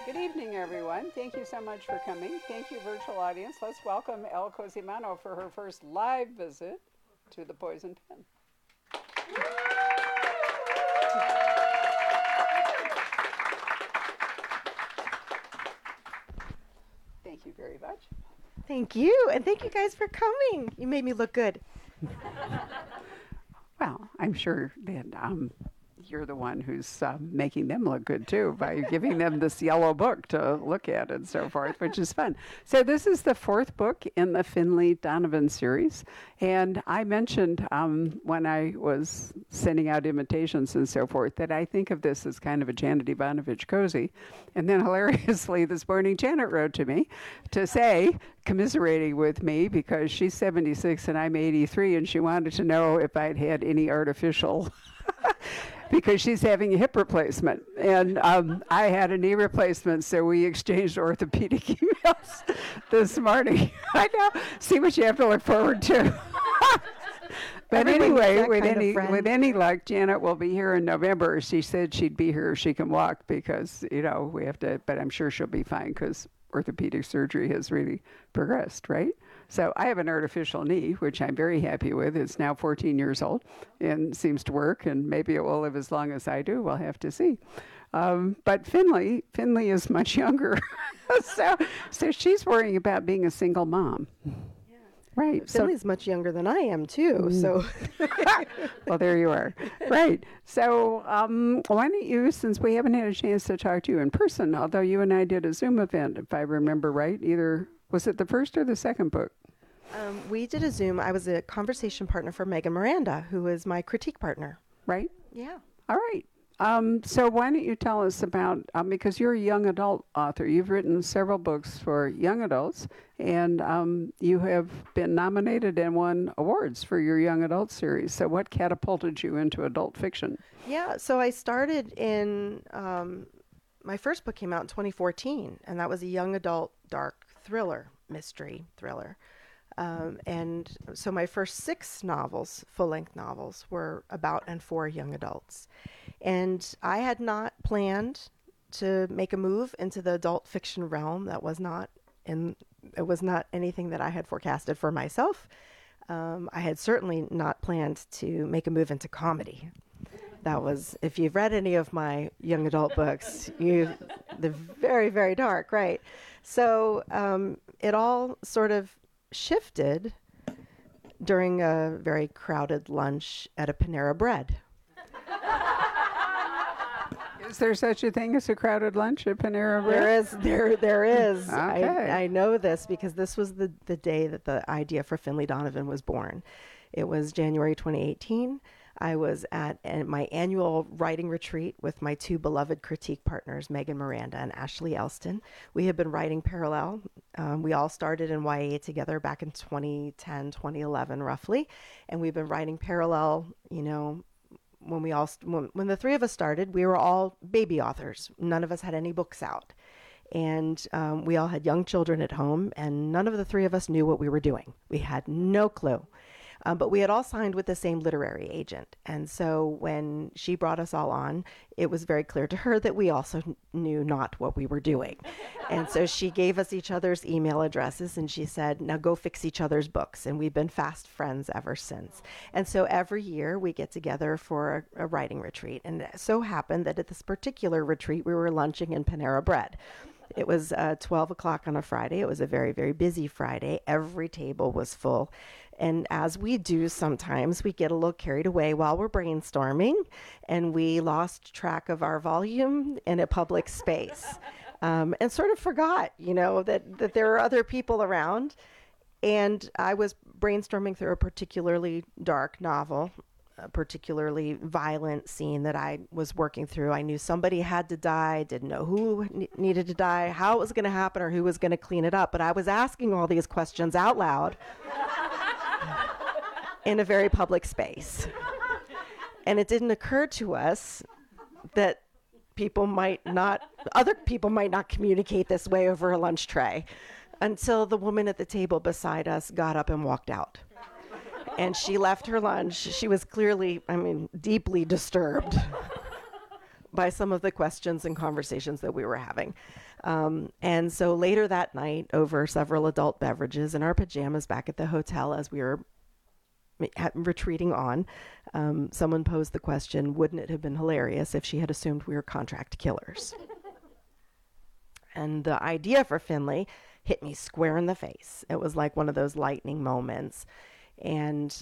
Good evening, everyone. Thank you so much for coming. Thank you, virtual audience. Let's welcome El Cosimano for her first live visit to the Poison Pen. Thank you very much. Thank you, and thank you guys for coming. You made me look good. Well, I'm sure that you're the one who's making them look good too by giving them this yellow book to look at and so forth, which is fun. So this is the fourth book in the Finlay Donovan series. And I mentioned when I was sending out invitations and so forth that I think of this as kind of a Janet Ivanovich cozy. And then hilariously this morning, Janet wrote to me to say, commiserating with me because she's 76 and I'm 83, and she wanted to know if I'd had any artificial because she's having a hip replacement. And I had a knee replacement, so we exchanged orthopedic emails this morning. I know. See what you have to look forward to. But anyway, with any luck, Janet will be here in November. She said she'd be here if she can walk because, we have to, but I'm sure she'll be fine because orthopedic surgery has really progressed, right? So I have an artificial knee, which I'm very happy with. It's now 14 years old and seems to work, and maybe it will live as long as I do. We'll have to see. But Finlay is much younger. so she's worrying about being a single mom. Yeah. Right. Finlay's much younger than I am, too. So, well, there you are. Right. So why don't you, since we haven't had a chance to talk to you in person, although you and I did a Zoom event, if I remember right, was it the first or the second book? We did a Zoom. I was a conversation partner for Megan Miranda, who is my critique partner. Right? Yeah. All right. So why don't you tell us about, because you're a young adult author. You've written several books for young adults, and you have been nominated and won awards for your young adult series. So what catapulted you into adult fiction? Yeah, so I started in, my first book came out in 2014, and that was a young adult dark mystery thriller. And so my first 6 novels, full-length novels, were about and for young adults. And I had not planned to make a move into the adult fiction realm. It was not anything that I had forecasted for myself. I had certainly not planned to make a move into comedy. That was, if you've read any of my young adult books, they're very, very dark, right? So it all sort of shifted during a very crowded lunch at a Panera Bread. Is there such a thing as a crowded lunch at Panera Bread? There is. Okay. I know this because this was the day that the idea for Finlay Donovan was born. It was January 2018. I was at my annual writing retreat with my 2 beloved critique partners, Megan Miranda and Ashley Elston. We had been writing parallel. We all started in YA together back in 2010, 2011, roughly. And we've been writing parallel, when the 3 of us started, we were all baby authors. None of us had any books out. And we all had young children at home, and none of the 3 of us knew what we were doing. We had no clue. But we had all signed with the same literary agent. And so when she brought us all on, it was very clear to her that we also knew not what we were doing. And so she gave us each other's email addresses, and she said, now go fix each other's books. And we've been fast friends ever since. And so every year we get together for a writing retreat. And it so happened that at this particular retreat, we were lunching in Panera Bread. It was 12 o'clock on a Friday. It was a very, very busy Friday. Every table was full. And as we do sometimes, we get a little carried away while we're brainstorming, and we lost track of our volume in a public space and sort of forgot, that there are other people around. And I was brainstorming through a particularly dark novel, a particularly violent scene that I was working through. I knew somebody had to die, didn't know who needed to die, how it was going to happen, or who was going to clean it up. But I was asking all these questions out loud in a very public space. And it didn't occur to us that other people might not communicate this way over a lunch tray until the woman at the table beside us got up and walked out. And she left her lunch. She was clearly, deeply disturbed by some of the questions and conversations that we were having. And so later that night, over several adult beverages in our pajamas back at the hotel as we were retreating on, someone posed the question, wouldn't it have been hilarious if she had assumed we were contract killers? And the idea for Finley hit me square in the face. It was like one of those lightning moments. And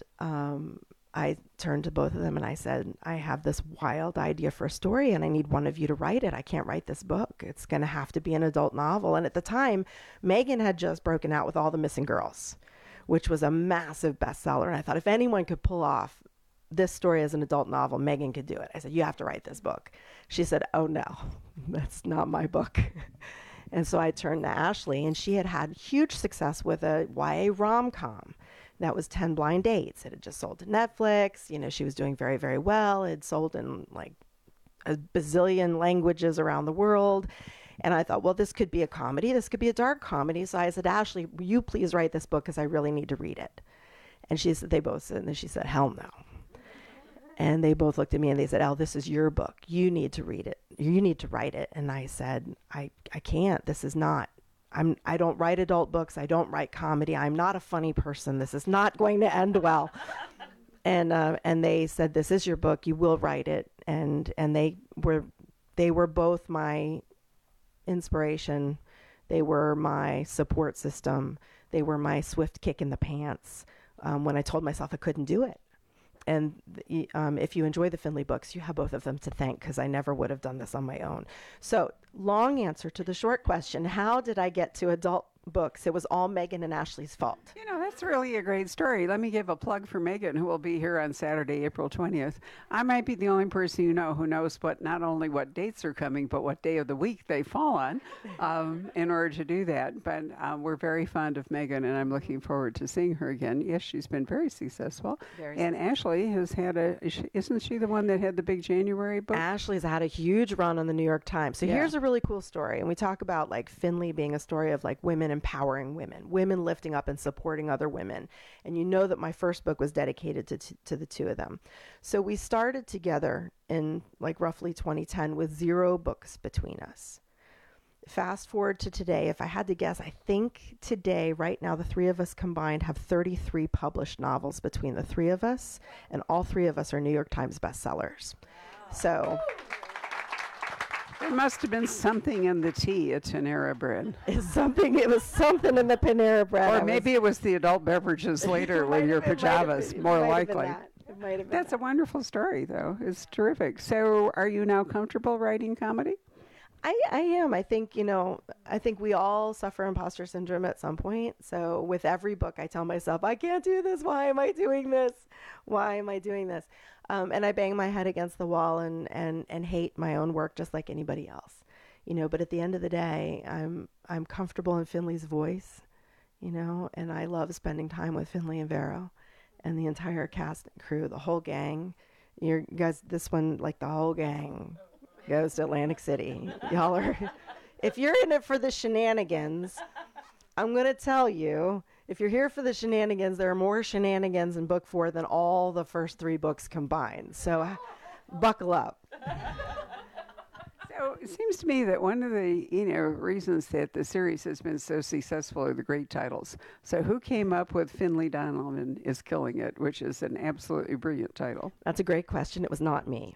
I turned to both of them and I said, I have this wild idea for a story and I need one of you to write it. I can't write this book. It's going to have to be an adult novel. And at the time, Megan had just broken out with All the Missing Girls, which was a massive bestseller. And I thought if anyone could pull off this story as an adult novel, Megan could do it. I said, you have to write this book. She said, oh no, that's not my book. And so I turned to Ashley, and she had had huge success with a YA rom-com. That was 10 Blind Dates. It had just sold to Netflix. You know, she was doing very, very well. It had sold in like a bazillion languages around the world. And I thought, well, this could be a comedy. This could be a dark comedy. So I said, Ashley, will you please write this book because I really need to read it? And she said, they both said, and then she said, hell no. And they both looked at me and they said, Elle, this is your book. You need to read it. You need to write it. And I said, I can't. This is not. I don't write adult books. I don't write comedy. I'm not a funny person. This is not going to end well. And they said, this is your book. You will write it. And they were both my inspiration. They were my support system. They were my swift kick in the pants when I told myself I couldn't do it. And if you enjoy the Finley books, you have both of them to thank because I never would have done this on my own. So, long answer to the short question, how did I get to adult books? It was all Megan and Ashley's fault. You know, that's really a great story. Let me give a plug for Megan, who will be here on Saturday, April 20th. I might be the only person you know who knows not only what dates are coming, but what day of the week they fall on in order to do that. But we're very fond of Megan, and I'm looking forward to seeing her again. Yes, she's been very successful. And Ashley has had isn't she the one that had the big January book? Ashley's had a huge run on the New York Times. So here's a really cool story. And we talk about like Finley being a story of like women empowering women lifting up and supporting other women. And you know that my first book was dedicated to the two of them. So we started together in like roughly 2010 with 0 books between us. Fast forward to today, if I had to guess, I think today, right now, the three of us combined have 33 published novels between the three of us, and all three of us are New York Times bestsellers. So there must have been something in the tea at Panera Bread. It was something in the Panera Bread. Or maybe it was the adult beverages later with your pajamas, more likely. It might have been That's a wonderful story, though. It's terrific. So are you now comfortable writing comedy? I am. I think we all suffer imposter syndrome at some point. So with every book, I tell myself, I can't do this. Why am I doing this? Why am I doing this? And I bang my head against the wall and hate my own work just like anybody else. But at the end of the day, I'm comfortable in Finley's voice, and I love spending time with Finley and Vero and the entire cast and crew, the whole gang. You guys, this one, like the whole gang goes to Atlantic City. Y'all are, if you're in it for the shenanigans, I'm going to tell you, if you're here for the shenanigans, there are more shenanigans in book 4 than all the first 3 books combined. So buckle up. So it seems to me that one of the reasons that the series has been so successful are the great titles. So who came up with Finley Donovan is Killing It, which is an absolutely brilliant title? That's a great question. It was not me.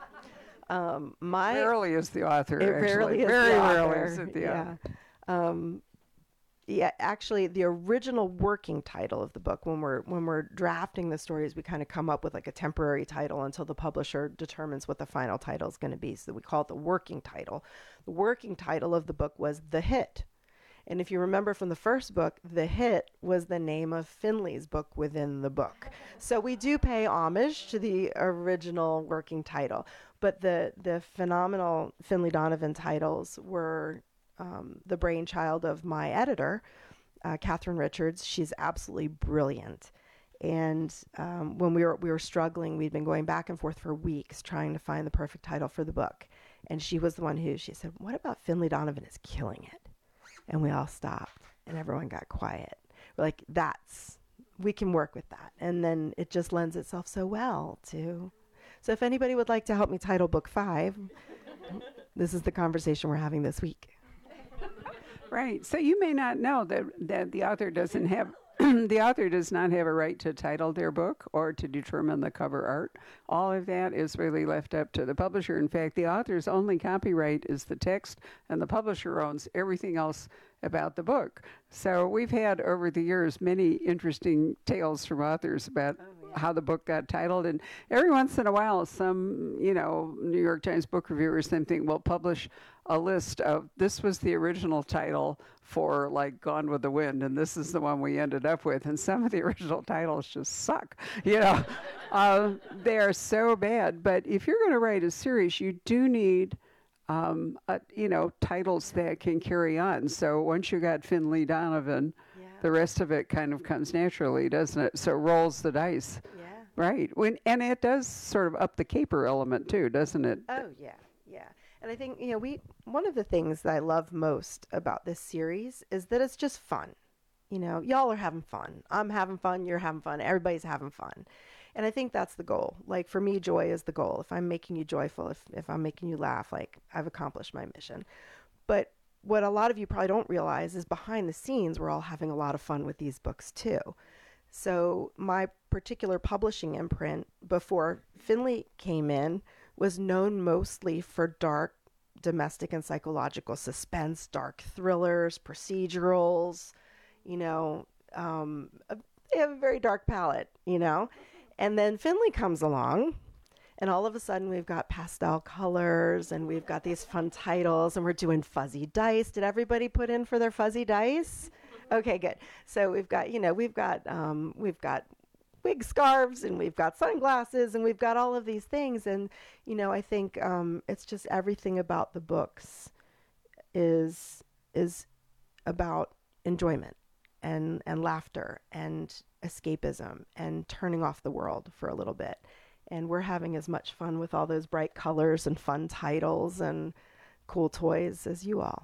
Rarely is the author. It rarely is Very the rarely author. is it the author. Actually, the original working title of the book, when we're drafting the stories, we kind of come up with like a temporary title until the publisher determines what the final title is going to be. So we call it the working title. The working title of the book was The Hit. And if you remember from the first book, The Hit was the name of Finley's book within the book. So we do pay homage to the original working title. But the phenomenal Finley Donovan titles were the brainchild of my editor, Catherine Richards. She's absolutely brilliant. And when we were struggling, we'd been going back and forth for weeks trying to find the perfect title for the book. And she was the one she said, what about Finley Donovan is Killing It? And we all stopped and everyone got quiet. We're like, we can work with that. And then it just lends itself so well to. So if anybody would like to help me title book 5, This is the conversation we're having this week. Right. So you may not know that the author doesn't have the author does not have a right to title their book or to determine the cover art. All of that is really left up to the publisher. In fact, the author's only copyright is the text, and the publisher owns everything else about the book. So we've had over the years many interesting tales from authors about how the book got titled, and every once in a while some New York Times book reviewer or something will publish a list of this was the original title for like Gone with the Wind, and this is the one we ended up with, and some of the original titles just suck. They are so bad. But if you're going to write a series, you do need titles that can carry on. So once you got Finley Donovan, the rest of it kind of comes naturally, doesn't it? So it rolls the dice. Yeah. Right. And it does sort of up the caper element too, doesn't it? Oh, yeah. Yeah. And I think, one of the things that I love most about this series is that it's just fun. Y'all are having fun. I'm having fun. You're having fun. Everybody's having fun. And I think that's the goal. Like, for me, joy is the goal. If I'm making you joyful, if I'm making you laugh, like, I've accomplished my mission. But what a lot of you probably don't realize is behind the scenes, we're all having a lot of fun with these books, too. So my particular publishing imprint before Finley came in was known mostly for dark domestic and psychological suspense, dark thrillers, procedurals, they have a very dark palette, And then Finley comes along, and all of a sudden we've got pastel colors, and we've got these fun titles, and we're doing fuzzy dice. Did everybody put in for their fuzzy dice? Okay, good. So we've got wig scarves, and we've got sunglasses, and we've got all of these things. And, I think it's just everything about the books is about enjoyment and laughter and escapism and turning off the world for a little bit. And we're having as much fun with all those bright colors and fun titles and cool toys as you all.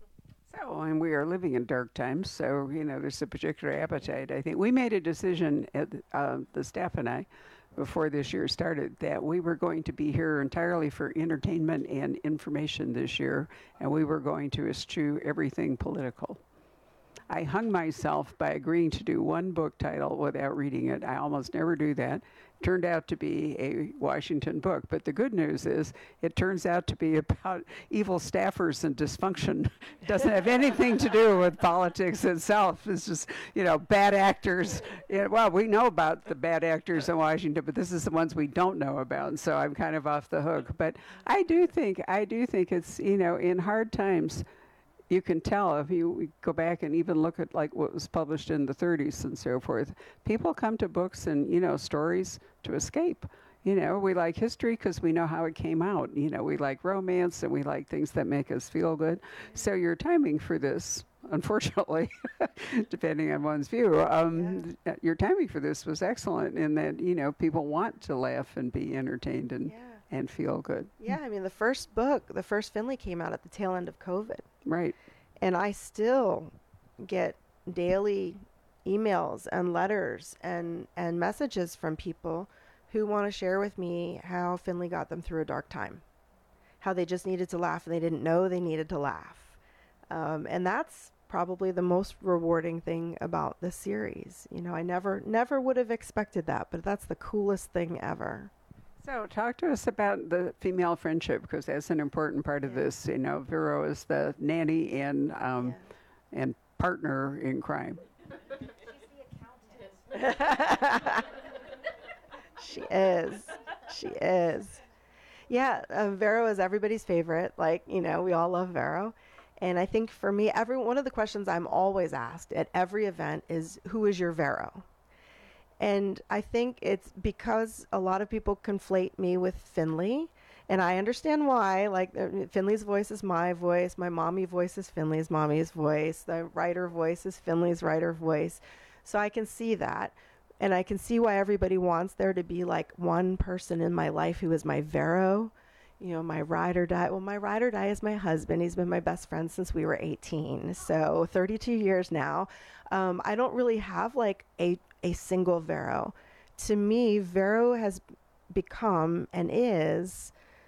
So, and we are living in dark times, so, there's a particular appetite. I think we made a decision, the staff and I, before this year started, that we were going to be here entirely for entertainment and information this year, and we were going to eschew everything political. I hung myself by agreeing to do one book title without reading it. I almost never do that. Turned out to be a Washington book. But the good news is it turns out to be about evil staffers and dysfunction. It doesn't have anything to do with politics itself. It's just, bad actors. Well, we know about the bad actors in Washington, but this is the ones we don't know about. And so I'm kind of off the hook. But I do think it's, in hard times, you can tell if you go back and even look at like what was published in the 30s and so forth. People come to books and, stories to escape. We like history because we know how it came out. We like romance and we like things that make us feel good. So your timing for this, unfortunately, depending on one's view, your timing for this was excellent in that, people want to laugh and be entertained and feel good. Yeah, I mean, the first Finley came out at the tail end of COVID. Right. And I still get daily emails and letters and messages from people who want to share with me how Finley got them through a dark time, how they just needed to laugh and they didn't know they needed to laugh. And that's probably the most rewarding thing about the series. I never would have expected that, but that's the coolest thing ever. So talk to us about the female friendship, because that's an important part of this. Vero is the nanny and partner in crime. She's the accountant. She is. Yeah, Vero is everybody's favorite. We all love Vero. And I think for me, one of the questions I'm always asked at every event is, who is your Vero? And I think it's because a lot of people conflate me with Finley, and I understand why. Finley's voice is my voice, my mommy voice is Finley's mommy's voice, the writer voice is Finley's writer voice. So I can see that, and I can see why everybody wants there to be one person in my life who is my Vero, my ride or die. Well, my ride or die is my husband. He's been my best friend since we were 18, so 32 years now. I don't really have a single Vero. To me, Vero has become and is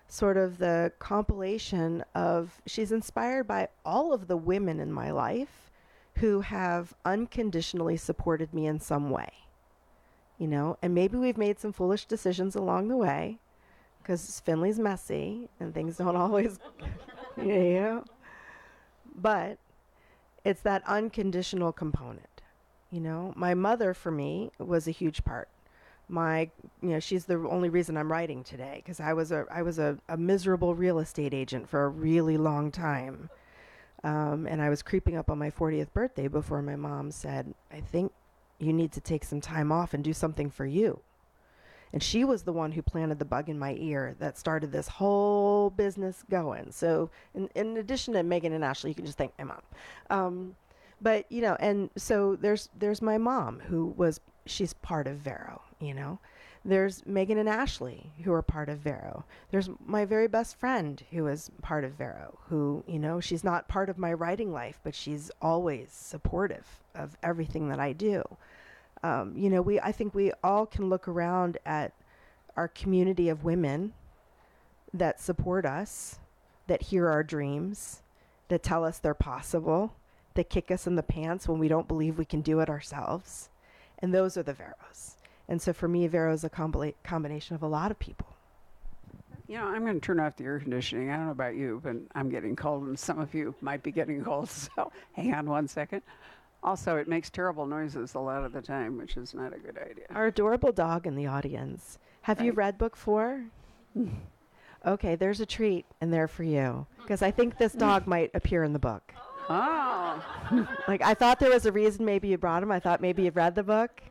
sort of the compilation of, she's inspired by all of the women in my life who have unconditionally supported me in some way, you know, and maybe we've made some foolish decisions along the way because Findlay's messy and things don't always, you know, but it's that unconditional component, you know. My mother, for me, was a huge part. She's the only reason I'm writing today, because I was a miserable real estate agent for a really long time. And I was creeping up on my 40th birthday before my mom said, I think you need to take some time off and do something for you. And she was the one who planted the bug in my ear that started this whole business going. So in addition to Megan and Ashley, you can just thank my mom. But, you know, and so there's my mom she's part of Vero, you know. There's Megan and Ashley, who are part of Vero. There's my very best friend, who is part of Vero, who, you know, she's not part of my writing life, but she's always supportive of everything that I do. You know, I think we all can look around at our community of women that support us, that hear our dreams, that tell us they're possible, that kick us in the pants when we don't believe we can do it ourselves. And those are the Veros. And so for me, Vero is a combination of a lot of people. You know, I'm going to turn off the air conditioning. I don't know about you, but I'm getting cold, and some of you might be getting cold, so hang on one second. Also, it makes terrible noises a lot of the time, which is not a good idea. Our adorable dog in the audience. Have you read book 4? Okay, there's a treat in there for you, because I think this dog might appear in the book. Oh. Like, I thought there was a reason maybe you brought him. I thought maybe you've read the book.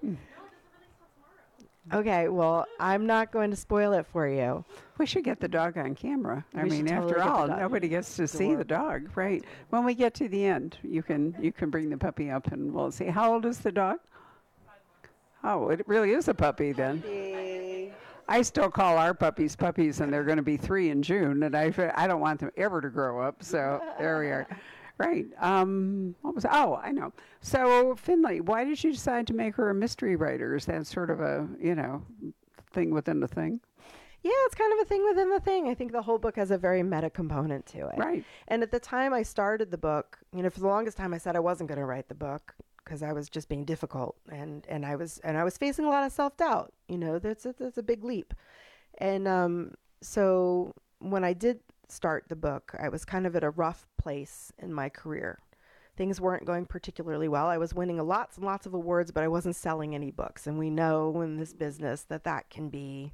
Okay, well, I'm not going to spoil it for you. We should get the dog on camera. I mean, totally after all, get the dog. nobody gets to see the dog, right? When we get to the end, you can bring the puppy up and we'll see. How old is the dog? 5 months. Oh, it really is a puppy then. I still call our puppies puppies, and they're going to be 3 in June, and I don't want them ever to grow up. So there we are. Right. I know. So, Findlay, why did you decide to make her a mystery writer? Is that sort of a, you know, thing within the thing? Yeah, it's kind of a thing within the thing. I think the whole book has a very meta component to it. Right. And at the time I started the book, you know, for the longest time I said I wasn't going to write the book because I was just being difficult, and I was facing a lot of self-doubt. You know, that's a big leap. And so when I did start the book, I was kind of at a rough place in my career. Things weren't going particularly well. I was winning lots and lots of awards, but I wasn't selling any books. And we know in this business that can be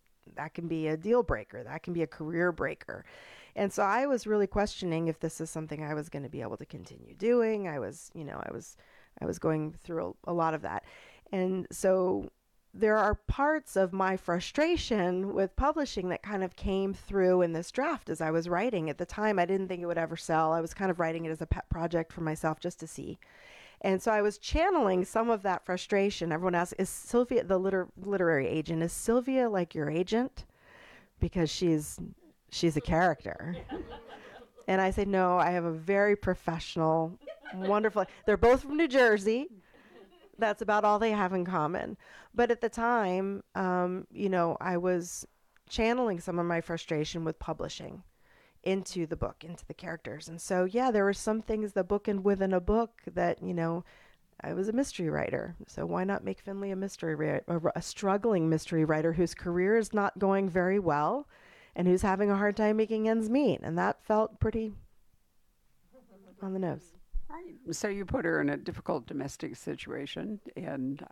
a deal breaker. That can be a career breaker. And so I was really questioning if this is something I was going to be able to continue doing. I was going through a lot of that. And so there are parts of my frustration with publishing that kind of came through in this draft as I was writing. At the time, I didn't think it would ever sell. I was kind of writing it as a pet project for myself just to see. And so I was channeling some of that frustration. Everyone asks, is Sylvia, the literary agent, is Sylvia like your agent? Because she's a character. And I said, no, I have a very professional, wonderful, they're both from New Jersey. That's about all they have in common. But at the time, I was channeling some of my frustration with publishing into the book, into the characters. And so, yeah, there were some things that bookend within a book that, you know, I was a mystery writer. So why not make Findlay a mystery writer, a struggling mystery writer whose career is not going very well and who's having a hard time making ends meet? And that felt pretty on the nose. Right. So you put her in a difficult domestic situation, and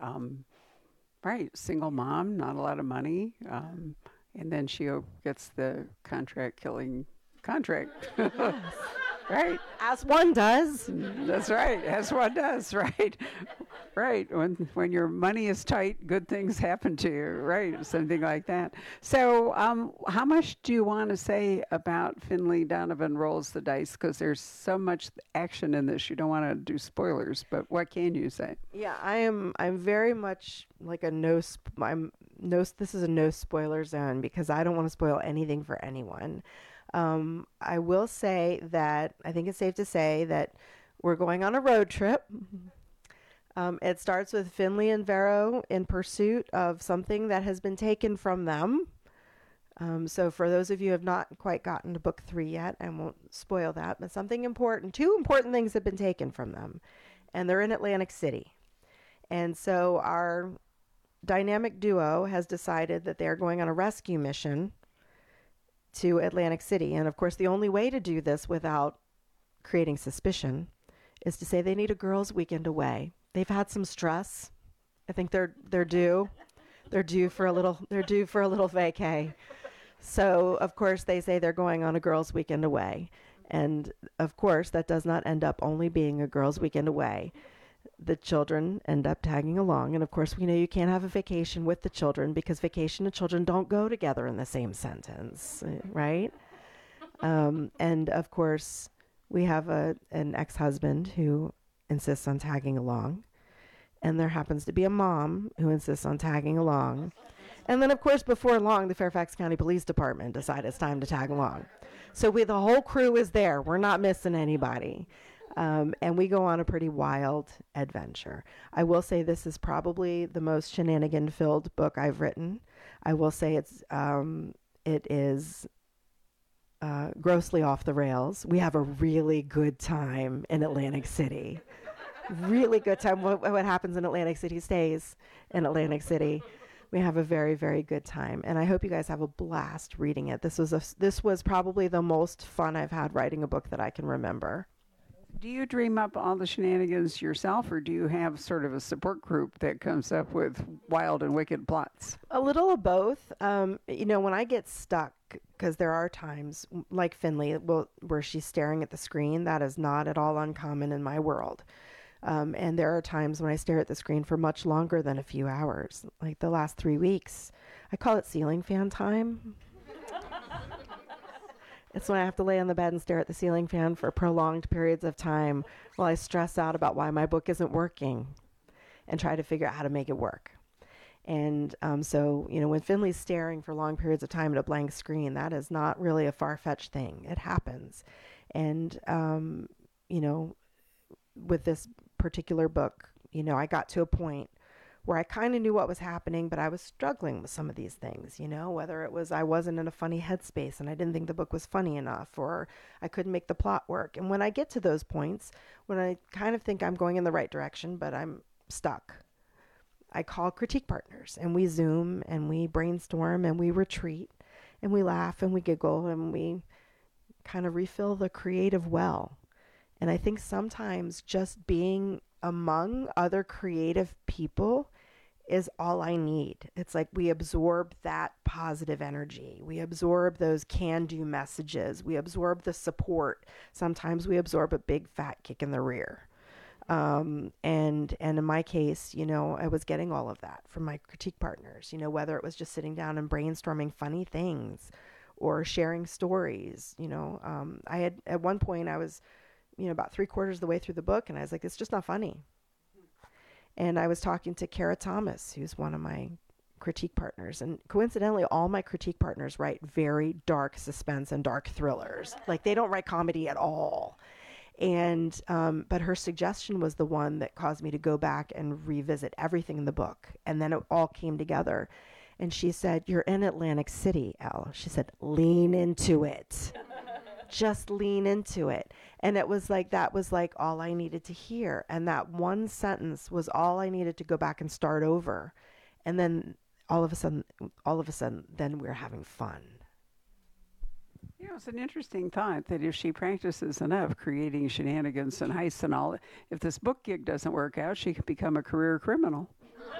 single mom, not a lot of money, and then she gets the contract-killing contract. Right. As one does. That's right. As one does. Right. Right. When your money is tight, good things happen to you. Right. Something like that. So how much do you want to say about Findlay Donovan Rolls the Dice? Because there's so much action in this. You don't want to do spoilers, but what can you say? Yeah, I'm very much like this is a no spoiler zone because I don't want to spoil anything for anyone. I will say that I think it's safe to say that we're going on a road trip. It starts with Findlay and Vero in pursuit of something that has been taken from them. So for those of you who have not quite gotten to book 3 yet, I won't spoil that, but something important, 2 important things have been taken from them, and they're in Atlantic City. And so our dynamic duo has decided that they're going on a rescue mission to Atlantic City. And of course, the only way to do this without creating suspicion is to say they need a girls' weekend away. They've had some stress. I think they're due. They're due for a little vacay. So, of course, they say they're going on a girls' weekend away. And, of course, that does not end up only being a girls' weekend away. The children end up tagging along. And, of course, we know you can't have a vacation with the children because vacation and children don't go together in the same sentence, right? And, of course, we have an ex-husband who insists on tagging along. And there happens to be a mom who insists on tagging along. And then, of course, before long, the Fairfax County Police Department decided it's time to tag along. So the whole crew is there. We're not missing anybody. And we go on a pretty wild adventure. I will say this is probably the most shenanigan-filled book I've written. I will say it is grossly off the rails. We have a really good time in Atlantic City. Really good time. What happens in Atlantic City stays in Atlantic City. We have a very, very good time, and I hope you guys have a blast reading it. This was probably the most fun I've had writing a book that I can remember. Do you dream up all the shenanigans yourself, or do you have sort of a support group that comes up with wild and wicked plots? A little of both. When I get stuck, because there are times, like Finley, where she's staring at the screen, that is not at all uncommon in my world. And there are times when I stare at the screen for much longer than a few hours, like the last 3 weeks. I call it ceiling fan time. It's when I have to lay on the bed and stare at the ceiling fan for prolonged periods of time while I stress out about why my book isn't working and try to figure out how to make it work. And so, when Finley's staring for long periods of time at a blank screen, that is not really a far-fetched thing. It happens. And, with this particular book, I got to a point where I kind of knew what was happening, but I was struggling with some of these things, whether it was I wasn't in a funny headspace and I didn't think the book was funny enough, or I couldn't make the plot work. And when I get to those points, when I kind of think I'm going in the right direction, but I'm stuck, I call critique partners and we Zoom and we brainstorm and we retreat and we laugh and we giggle and we kind of refill the creative well. And I think sometimes just being among other creative people is all I need. It's like we absorb that positive energy. We absorb those can-do messages. We absorb the support. Sometimes we absorb a big fat kick in the rear. And in my case, I was getting all of that from my critique partners, whether it was just sitting down and brainstorming funny things or sharing stories. I had, at one point I was, about 3/4 of the way through the book, and I was like, it's just not funny. And I was talking to Kara Thomas, who's one of my critique partners. And coincidentally, all my critique partners write very dark suspense and dark thrillers. Like, they don't write comedy at all. And, but her suggestion was the one that caused me to go back and revisit everything in the book. And then it all came together. And she said, "You're in Atlantic City, Elle." She said, "Lean into it." Just lean into it. And it was like, that was like all I needed to hear. And that one sentence was all I needed to go back and start over. And then all of a sudden, then we're having fun. It's an interesting thought that if she practices enough creating shenanigans and heists and all, if this book gig doesn't work out, she could become a career criminal.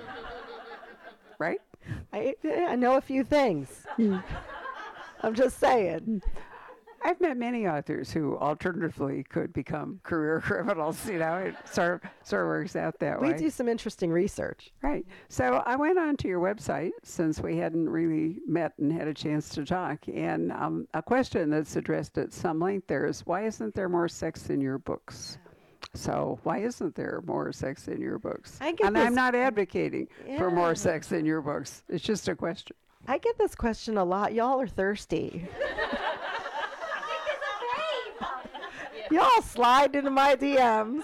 Right? I know a few things. I'm just saying. I've met many authors who alternatively could become career criminals. It sort of works out that way. We do some interesting research. Right. So I went on to your website since we hadn't really met and had a chance to talk. And a question that's addressed at some length there is, why isn't there more sex in your books? So why isn't there more sex in your books? I'm not advocating for more sex in your books. It's just a question. I get this question a lot. Y'all are thirsty. Y'all slide into my DMs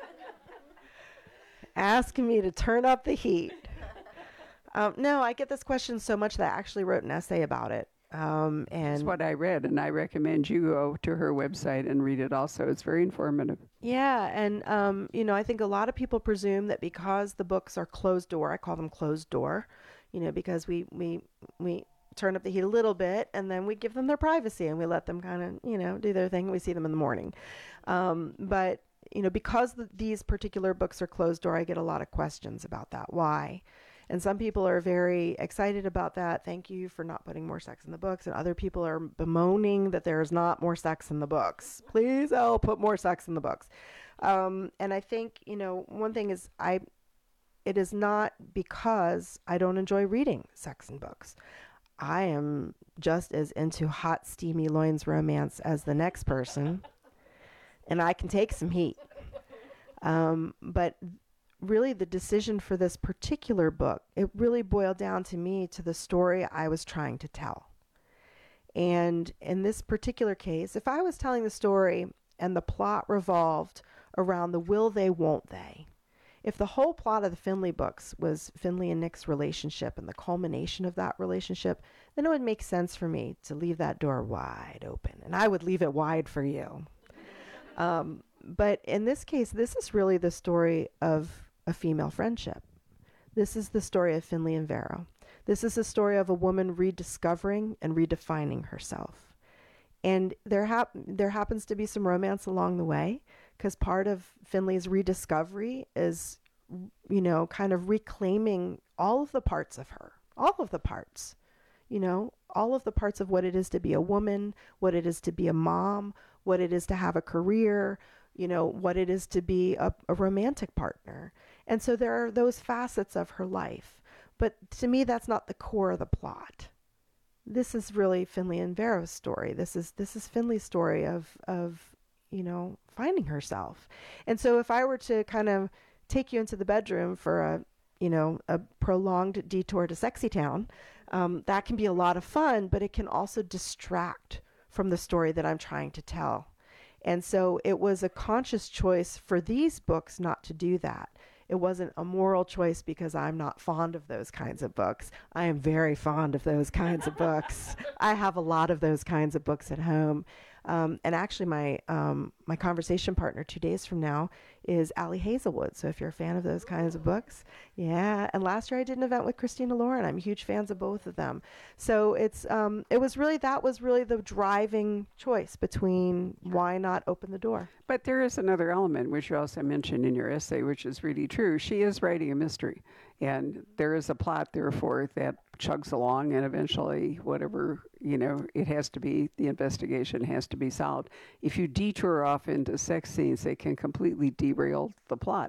asking me to turn up the heat. No, I get this question so much that I actually wrote an essay about it And That's what I read, and I recommend you go to her website and read it also. It's very informative. yeah, and I think a lot of people presume that because the books are closed door, I call them closed door, because we turn up the heat a little bit and then we give them their privacy and we let them kind of, do their thing. We see them in the morning. But because these particular books are closed door, I get a lot of questions about that. Why? And some people are very excited about that. Thank you for not putting more sex in the books. And other people are bemoaning that there is not more sex in the books. Please, put more sex in the books. And I think, one thing is it is not because I don't enjoy reading sex in books. I am just as into hot, steamy loins romance as the next person. And I can take some heat. But really the decision for this particular book, it really boiled down to me to the story I was trying to tell. And in this particular case, if I was telling the story and the plot revolved around the will they, won't they, if the whole plot of the Finley books was Finley and Nick's relationship and the culmination of that relationship, then it would make sense for me to leave that door wide open. And I would leave it wide for you. But in this case, this is really the story of a female friendship. This is the story of Finley and Vero. This is the story of a woman rediscovering and redefining herself. And there happens to be some romance along the way, because part of Finley's rediscovery is, kind of reclaiming all of the parts of her, all of the parts, all of the parts of what it is to be a woman, what it is to be a mom, what it is to have a career, what it is to be a romantic partner. And so there are those facets of her life. But to me, that's not the core of the plot. This is really Finley and Vero's story. This is Finley's story of finding herself. And so if I were to kind of take you into the bedroom for a prolonged detour to Sexy Town, that can be a lot of fun, but it can also distract from the story that I'm trying to tell. And so it was a conscious choice for these books not to do that. It wasn't a moral choice because I'm not fond of those kinds of books. I am very fond of those kinds of books. I have a lot of those kinds of books at home. And actually, my conversation partner 2 days from now is Allie Hazelwood. So if you're a fan of those kinds of books, yeah. And last year I did an event with Christina Lauren. I'm huge fans of both of them. So that was really the driving choice between why not open the door. But there is another element, which you also mentioned in your essay, which is really true. She is writing a mystery, and there is a plot, therefore, that chugs along, and eventually, whatever, it has to be, the investigation has to be solved. If you detour off into sex scenes, they can completely derail the plot.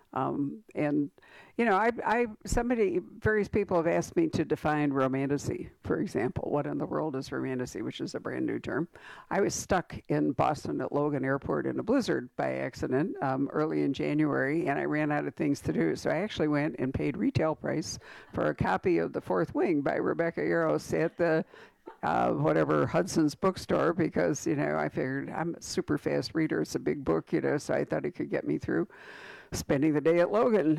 Various people have asked me to define romantasy, for example. What in the world is romantasy, which is a brand new term. I was stuck in Boston at Logan Airport in a blizzard by accident early in January, and I ran out of things to do. So I actually went and paid retail price for a copy of The Fourth Wing by Rebecca Yarros at the Hudson's bookstore, because, I figured I'm a super fast reader. It's a big book, so I thought it could get me through spending the day at Logan.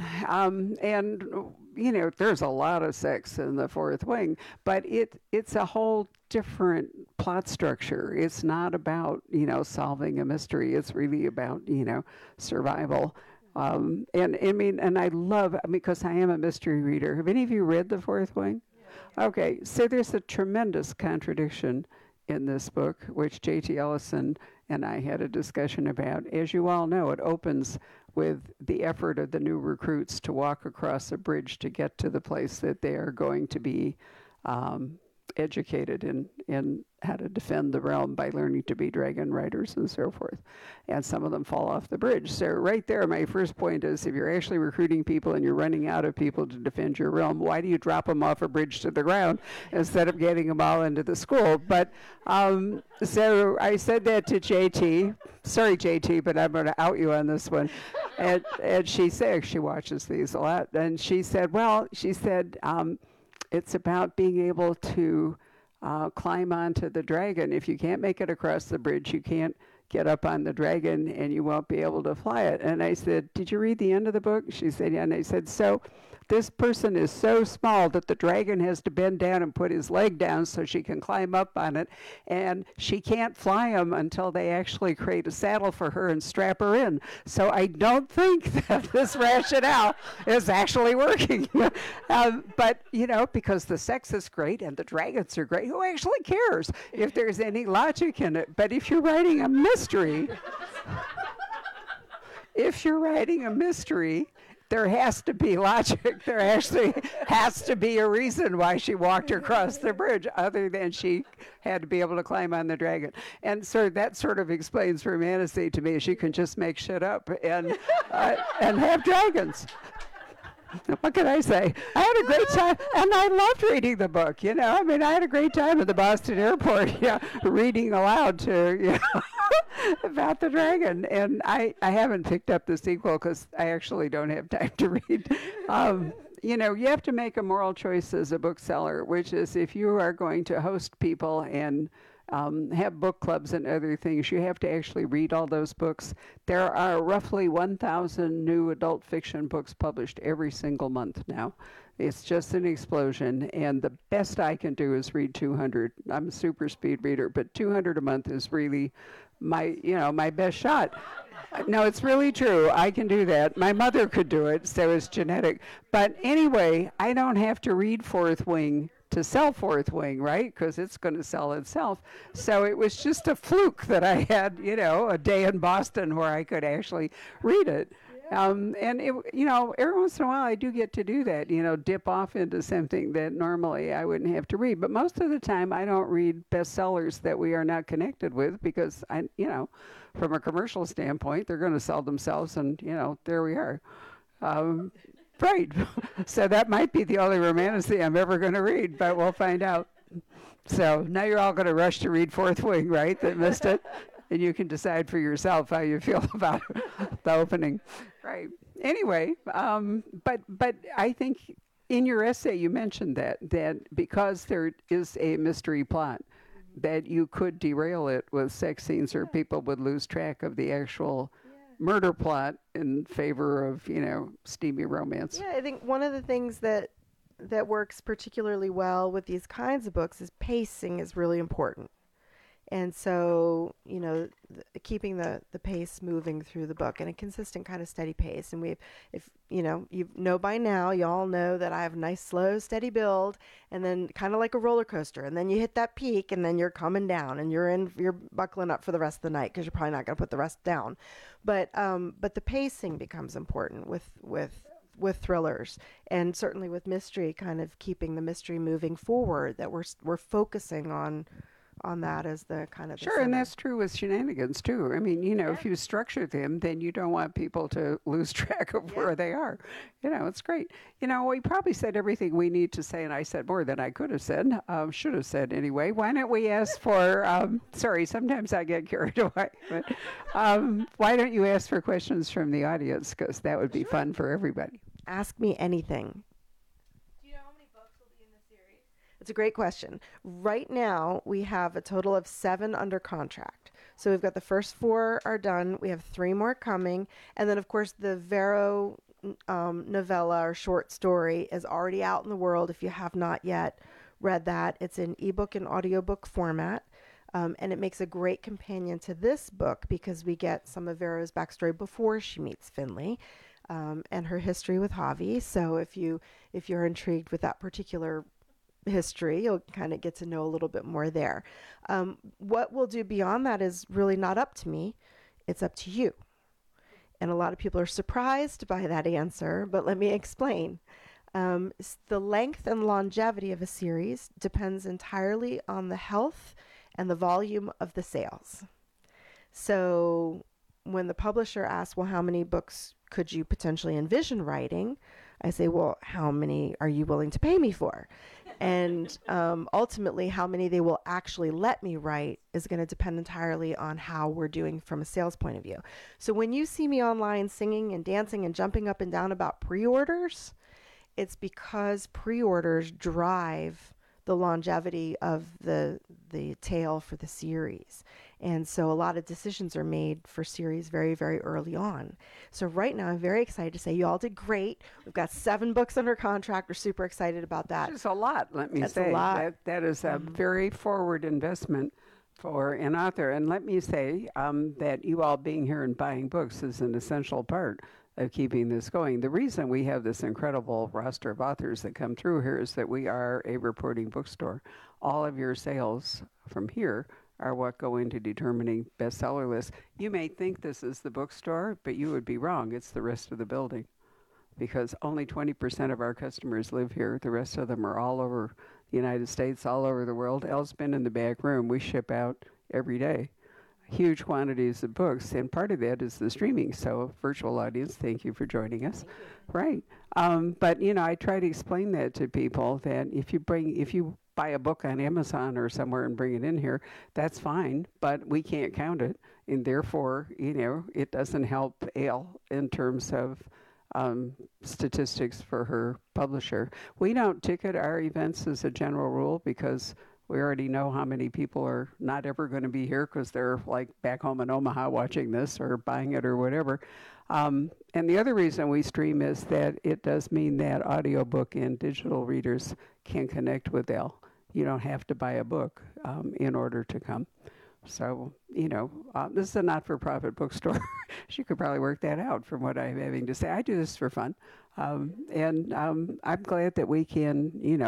There's a lot of sex in The Fourth Wing, but it's a whole different plot structure. It's not about, solving a mystery. It's really about, survival. And I love, because I am a mystery reader. Have any of you read The Fourth Wing? Yeah. Okay, so there's a tremendous contradiction in this book, which J.T. Ellison and I had a discussion about. As you all know, it opens with the effort of the new recruits to walk across a bridge to get to the place that they are going to be educated in how to defend the realm by learning to be dragon riders and so forth. And some of them fall off the bridge. So right there, my first point is, if you're actually recruiting people and you're running out of people to defend your realm, why do you drop them off a bridge to the ground instead of getting them all into the school? But so I said that to JT. Sorry, JT, but I'm going to out you on this one. And she said, she watches these a lot. And she said, it's about being able to climb onto the dragon. If you can't make it across the bridge, you can't get up on the dragon and you won't be able to fly it. And I said, did you read the end of the book? She said, yeah. And I said, so this person is so small that the dragon has to bend down and put his leg down so she can climb up on it. And she can't fly him until they actually create a saddle for her and strap her in. So I don't think that this rationale is actually working. But, you know, because the sex is great and the dragons are great, who actually cares if there's any logic in it? But if you're writing a mystery, there has to be logic. There actually has to be a reason why she walked across the bridge, other than she had to be able to climb on the dragon. And so that sort of explains romantasy to me. She can just make shit up and have dragons. What can I say? I had a great time, and I loved reading the book. You know, I mean, I had a great time at the Boston airport, reading aloud to, about the dragon. And I haven't picked up the sequel because I actually don't have time to read. You know, you have to make a moral choice as a bookseller, which is if you are going to host people and have book clubs and other things, you have to actually read all those books. There are roughly 1,000 new adult fiction books published every single month now. It's just an explosion, and the best I can do is read 200. I'm a super speed reader, but 200 a month is really my best shot. No, it's really true. I can do that. My mother could do it, so it's genetic. But anyway, I don't have to read Fourth Wing to sell Fourth Wing, right? Because it's going to sell itself. So it was just a fluke that I had, a day in Boston where I could actually read it. And it, every once in a while I do get to do that, dip off into something that normally I wouldn't have to read. But most of the time I don't read bestsellers that we are not connected with because from a commercial standpoint, they're going to sell themselves, and there we are. Right. So that might be the only romantasy I'm ever going to read, but we'll find out. So now you're all going to rush to read Fourth Wing, right, that missed it? And you can decide for yourself how you feel about the opening. Right. Anyway, but I think in your essay you mentioned that because there is a mystery plot, that you could derail it with sex scenes or people would lose track of the actual murder plot in favor of, steamy romance. Yeah, I think one of the things that works particularly well with these kinds of books is pacing is really important. And so, keeping the pace moving through the book and a consistent kind of steady pace. And by now, y'all know that I have a nice, slow, steady build, and then kind of like a roller coaster. And then you hit that peak, and then you're coming down, and you're buckling up for the rest of the night because you're probably not going to put the rest down. But the pacing becomes important with thrillers, and certainly with mystery, kind of keeping the mystery moving forward. That we're focusing on that as the kind of sure, and that's true with shenanigans too. I mean, if you structure them, then you don't want people to lose track of where they are. It's great. We probably said everything we need to say, and I said more than I could have said, should have said anyway. Why don't we ask for, sorry, sometimes I get carried away, but why don't you ask for questions from the audience, because that would be fun for everybody. Ask me anything. It's a great question. Right now, we have a total of 7 under contract. So we've got the first 4 are done. We have 3 more coming. And then, of course, the Vero novella or short story is already out in the world. If you have not yet read that, it's in ebook and audiobook format. And it makes a great companion to this book because we get some of Vero's backstory before she meets Finley. And her history with Javi. So if you're intrigued with that particular history, you'll kind of get to know a little bit more there. What we'll do beyond that is really not up to me. It's up to you. And a lot of people are surprised by that answer, but let me explain. The length and longevity of a series depends entirely on the health and the volume of the sales. So when the publisher asks, well, how many books could you potentially envision writing? I say, well, how many are you willing to pay me for? And ultimately, how many they will actually let me write is going to depend entirely on how we're doing from a sales point of view. So when you see me online singing and dancing and jumping up and down about pre-orders, it's because pre-orders drive the longevity of the tale for the series. And so a lot of decisions are made for series very, very early on. So right now I'm very excited to say you all did great. We've got 7 books under contract. We're super excited about that. Which is a lot, let me That's say. a lot. That is a very forward investment for an author. And let me say that you all being here and buying books is an essential part of keeping this going. The reason we have this incredible roster of authors that come through here is that we are a reporting bookstore. All of your sales from here are what go into determining bestseller lists. You may think this is the bookstore, but you would be wrong. It's the rest of the building, because only 20% of our customers live here. The rest of them are all over the United States, all over the world. Elle's been in the back room. We ship out every day huge quantities of books, and part of that is the streaming. So, virtual audience, thank you for joining us. Right. But, I try to explain that to people, that if you buy a book on Amazon or somewhere and bring it in here, that's fine, but we can't count it. And therefore, it doesn't help Ale in terms of statistics for her publisher. We don't ticket our events as a general rule, because we already know how many people are not ever going to be here because they're like back home in Omaha watching this or buying it or whatever. And the other reason we stream is that it does mean that audiobook and digital readers can connect with Elle. You don't have to buy a book in order to come. So, this is a not-for-profit bookstore. She could probably work that out from what I'm having to say. I do this for fun. And I'm glad that we can,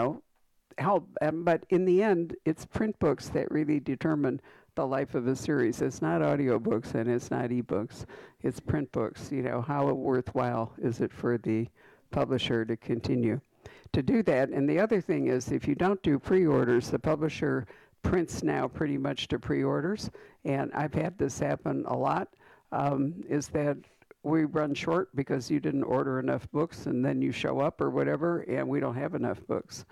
help. But in the end, it's print books that really determine the life of a series. It's not audiobooks and it's not ebooks. It's print books. How worthwhile is it for the publisher to continue to do that? And the other thing is, if you don't do pre-orders, the publisher prints now pretty much to pre-orders. And I've had this happen a lot, is that we run short because you didn't order enough books, and then you show up or whatever, and we don't have enough books.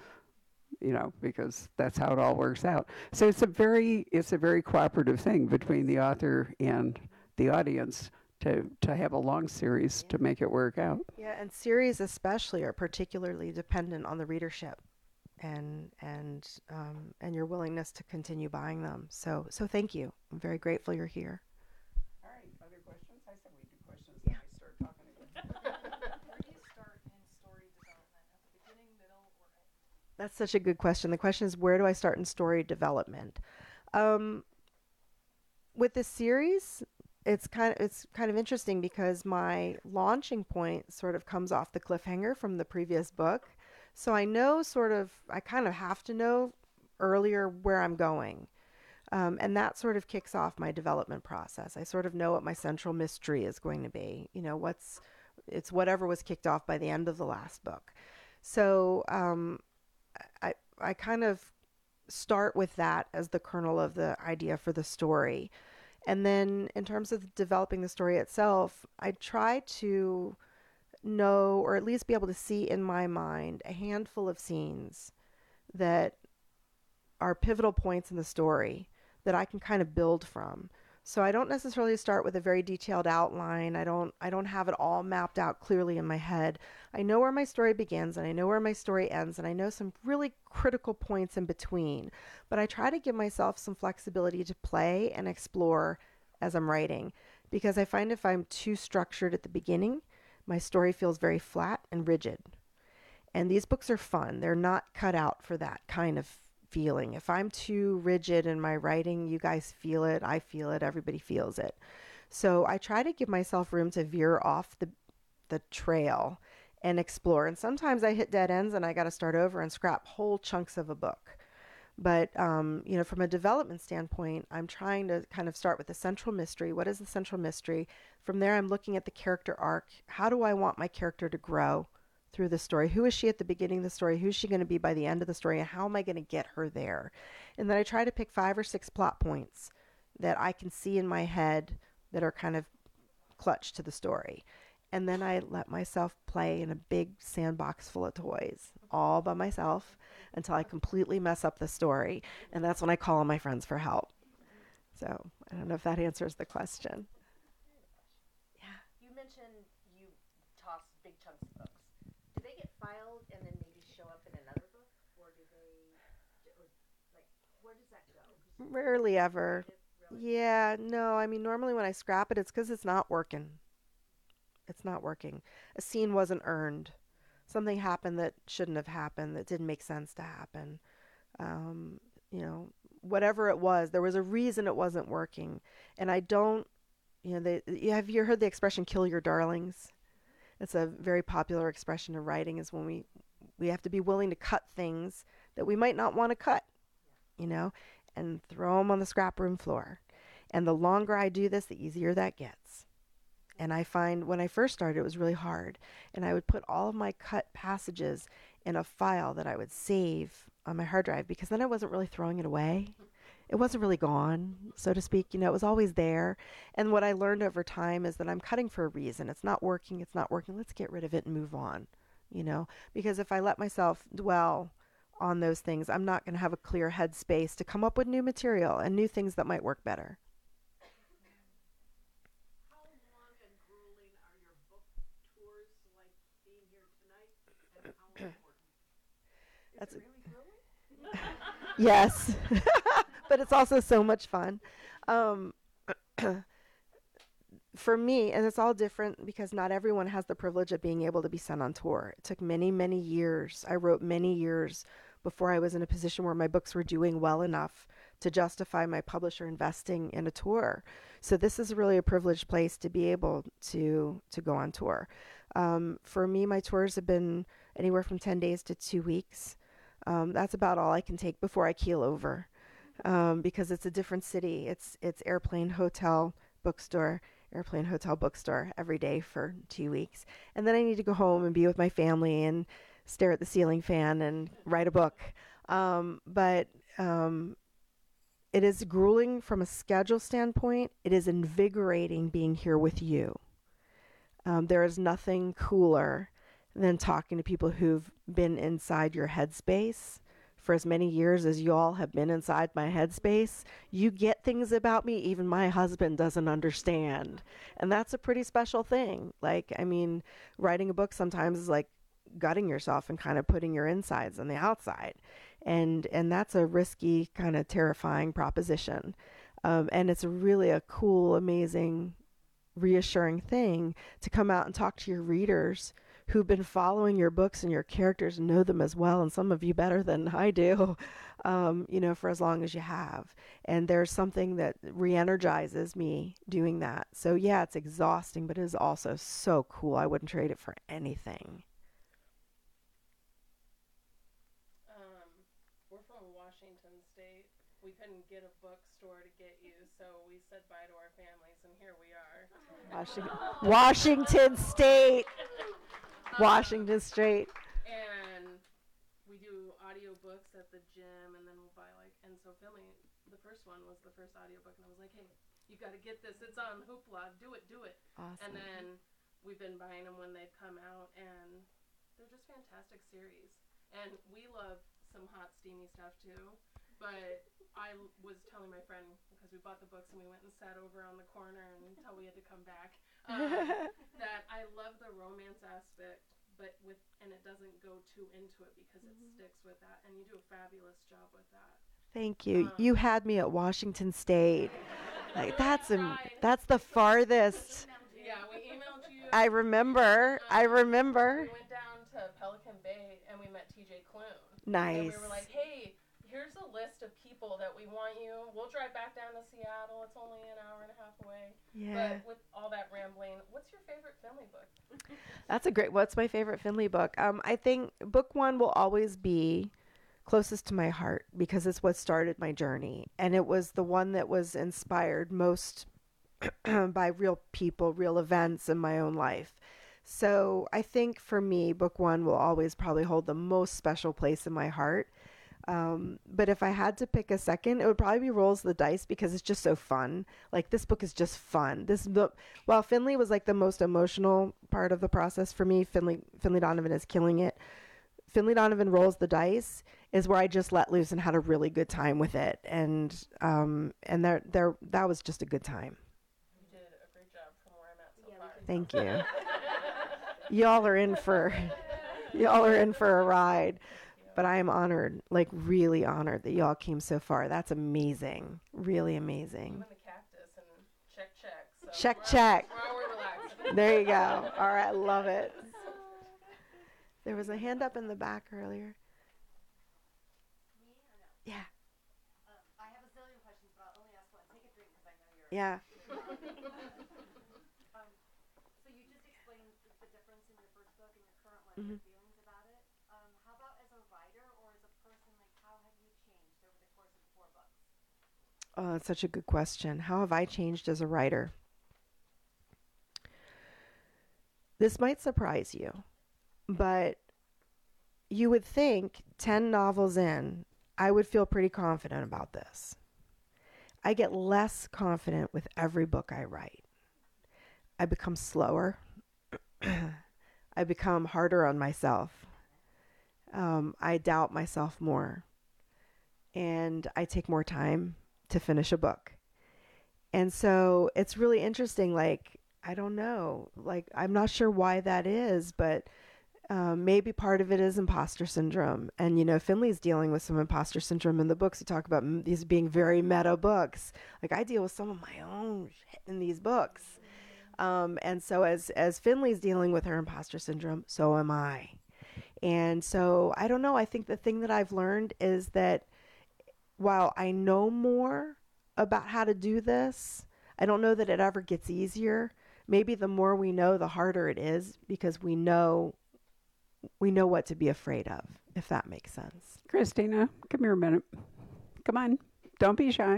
Because that's how it all works out. So it's a very cooperative thing between the author and the audience to have a long series to make it work out. Yeah, and series especially are particularly dependent on the readership and your willingness to continue buying them. So thank you. I'm very grateful you're here. All right, other questions? I said we do questions. Yeah. I start talking again. Where do you start in story development? At the beginning, middle, or end? That's such a good question. The question is, where do I start in story development? With this series, it's kind of interesting because my launching point sort of comes off the cliffhanger from the previous book. So I know I kind of have to know earlier where I'm going. And that sort of kicks off my development process. I sort of know what my central mystery is going to be. It's whatever was kicked off by the end of the last book. So I kind of start with that as the kernel of the idea for the story. And then in terms of developing the story itself, I try to know, or at least be able to see in my mind, a handful of scenes that are pivotal points in the story that I can kind of build from. So I don't necessarily start with a very detailed outline. I don't have it all mapped out clearly in my head. I know where my story begins and I know where my story ends, and I know some really critical points in between. But I try to give myself some flexibility to play and explore as I'm writing, because I find if I'm too structured at the beginning, my story feels very flat and rigid. And these books are fun. They're not cut out for that kind of feeling. If I'm too rigid in my writing, you guys feel it, I feel it, everybody feels it. So I try to give myself room to veer off the trail and explore. And sometimes I hit dead ends and I got to start over and scrap whole chunks of a book. But, from a development standpoint, I'm trying to kind of start with the central mystery. What is the central mystery? From there, I'm looking at the character arc. How do I want my character to grow through the story? Who is she at the beginning of the story? Who's she going to be by the end of the story? And how am I going to get her there? And then I try to pick 5 or 6 plot points that I can see in my head that are kind of clutch to the story. And then I let myself play in a big sandbox full of toys all by myself until I completely mess up the story. And that's when I call on my friends for help. So I don't know if that answers the question. Yeah. You mentioned you toss big chunks of books. Do they get filed and then maybe show up in another book? Or do they where does that go? 'Cause Rarely ever. it really Yeah, no, I mean, normally when I scrap it, it's because it's not working. It's not working. A scene wasn't earned. Something happened that shouldn't have happened, that didn't make sense to happen. Um, you know, whatever it was, there was a reason it wasn't working. And I don't, have you heard the expression "kill your darlings"? It's a very popular expression in writing. Is when we have to be willing to cut things that we might not want to cut, you know, and throw them on the scrap room floor. And the longer I do this, the easier that gets. And I find when I first started, it was really hard. And I would put all of my cut passages in a file that I would save on my hard drive, because then I wasn't really throwing it away. It wasn't really gone, so to speak. You know, it was always there. And what I learned over time is that I'm cutting for a reason. It's not working. It's not working. Let's get rid of it and move on, you know, because if I let myself dwell on those things, I'm not going to have a clear headspace to come up with new material and new things that might work better. How long and grueling are your book tours, like being here tonight, and how important? That's really grueling. Yes, but it's also so much fun. For me, and it's all different because not everyone has the privilege of being able to be sent on tour. It took many, many years. I wrote many years before I was in a position where my books were doing well enough to justify my publisher investing in a tour. So this is really a privileged place to be able to go on tour. For me, my tours have been anywhere from 10 days to 2 weeks. That's about all I can take before I keel over, because it's a different city. It's airplane, hotel, bookstore, airplane, hotel, bookstore every day for 2 weeks. And then I need to go home and be with my family and stare at the ceiling fan and write a book. But it is grueling from a schedule standpoint. It is invigorating being here with you. There is nothing cooler than talking to people who've been inside your headspace for as many years as y'all have been inside my headspace. You get things about me even my husband doesn't understand. And that's a pretty special thing. Like, I mean, writing a book sometimes is like gutting yourself and kind of putting your insides on the outside. And that's a risky, kind of terrifying proposition. And it's really a cool, amazing, reassuring thing to come out and talk to your readers who've been following your books and your characters and know them as well, and some of you better than I do, for as long as you have. And there's something that re-energizes me doing that. So yeah, it's exhausting, but it is also so cool. I wouldn't trade it for anything. We're from Washington State. We couldn't get a bookstore to get you, so we said bye to our families, and here we are. Washington State. Washington State. And we do audiobooks at the gym, and then we'll buy and so Finley, the first one was the first audiobook, and I was like, hey, you got to get this. It's on Hoopla. Do it. Awesome. And then we've been buying them when they've come out, and they're just fantastic series. And we love some hot, steamy stuff, too. But I was telling my friend, because we bought the books and we went and sat over on the corner until we had to come back, that I love the romance aspect, and it doesn't go too into it because it sticks with that. And you do a fabulous job with that. Thank you. You had me at Washington State. Like, that's the farthest. Yeah, we emailed you. I remember. We went down to Pelican Bay and we met TJ Klune. Nice. And we were like, hey, here's a list of people that we want you. We'll drive back down to Seattle. It's only an hour and a half away. Yeah. But with all that rambling, what's your favorite Finley book? What's my favorite Finley book? I think book one will always be closest to my heart because it's what started my journey. And it was the one that was inspired most by real people, real events in my own life. So I think for me, book one will always probably hold the most special place in my heart. But if I had to pick a second, it would probably be Rolls the Dice because it's just so fun. Like, this book is just fun. While Finley was like the most emotional part of the process for me, Finley Donovan is killing it. Finley Donovan Rolls the Dice is where I just let loose and had a really good time with it. And that was just a good time. You did a great job from where I'm at so far. Thank you. Y'all are in for a ride. But I am honored, like really honored that y'all came so far. That's amazing. Really amazing. Doing the cactus and check. So Check. we're relaxed. There you go. All right, love it. There was a hand up in the back earlier. Me or no? Yeah. I have a zillion questions, but I'll only ask one. Take a drink because I know you're. Yeah. So you just explained the difference in your first book and your current one, Mhm. your feelings about it. How about as a writer or as a person? Like, how have you changed over the course of 4 books? Oh, that's such a good question. How have I changed as a writer? This might surprise you, but you would think 10 novels in, I would feel pretty confident about this. I get less confident with every book I write. I become slower. I become harder on myself. I doubt myself more. And I take more time to finish a book. And so it's really interesting. Like, I don't know. Like, I'm not sure why that is, but maybe part of it is imposter syndrome. And, you know, Finley's dealing with some imposter syndrome in the books. You talk about these being very meta books. Like, I deal with some of my own shit in these books. And so as Finley's dealing with her imposter syndrome, so am I. And so I don't know. I think the thing that I've learned is that while I know more about how to do this, I don't know that it ever gets easier. Maybe the more we know, the harder it is, because we know what to be afraid of, if that makes sense. Christina, come here a minute. Come on. Don't be shy.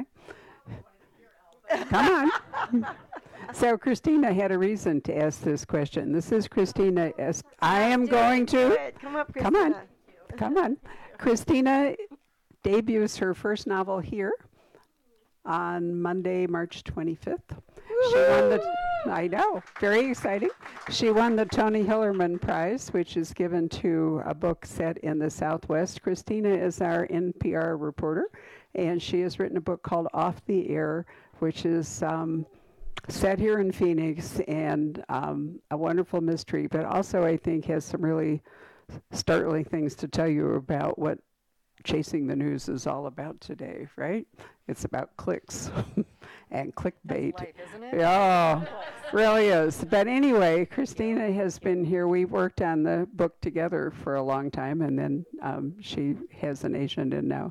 Come on. So Christina had a reason to ask this question. This is Christina. I am going to. Come up, Come on. Christina. Come on. Christina debuts her first novel here on Monday, March 25th. She won the, I know, very exciting. She won the Tony Hillerman Prize, which is given to a book set in the Southwest. Christina is our NPR reporter, and she has written a book called Off the Air, which is set here in Phoenix, and a wonderful mystery, but also I think has some really startling things to tell you about what chasing the news is all about today, right? It's about clicks and clickbait. Life, isn't it? Yeah, really is. But anyway, Christina has been here. We worked on the book together for a long time, and then she has an agent and now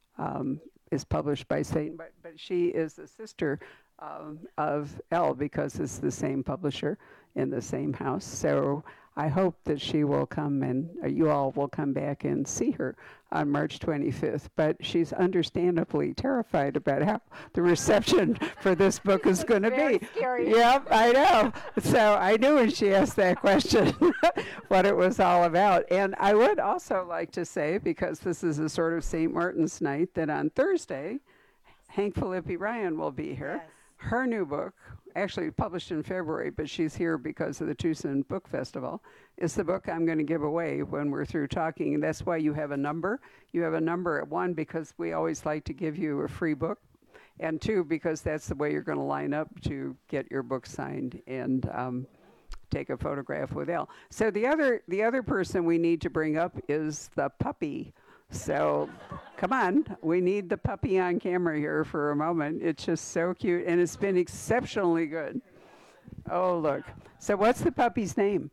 is published by Satan. But she is the sister of Elle, because it's the same publisher in the same house. So I hope that she will come and you all will come back and see her on March 25th. But she's understandably terrified about how the reception for this book is going to be. Scary. Yep, I know. So I knew when she asked that question what it was all about. And I would also like to say, because this is a sort of St. Martin's night, that on Thursday, Hank Philippi Ryan will be here. Yes. Her new book, actually published in February, but she's here because of the Tucson Book Festival, is the book I'm going to give away when we're through talking. And that's why you have a number. You have a number at 1, because we always like to give you a free book, and 2, because that's the way you're going to line up to get your book signed and take a photograph with Elle. So the other person we need to bring up is the puppy. So come on, we need the puppy on camera here for a moment. It's just so cute, and it's been exceptionally good. Oh, look. So what's the puppy's name?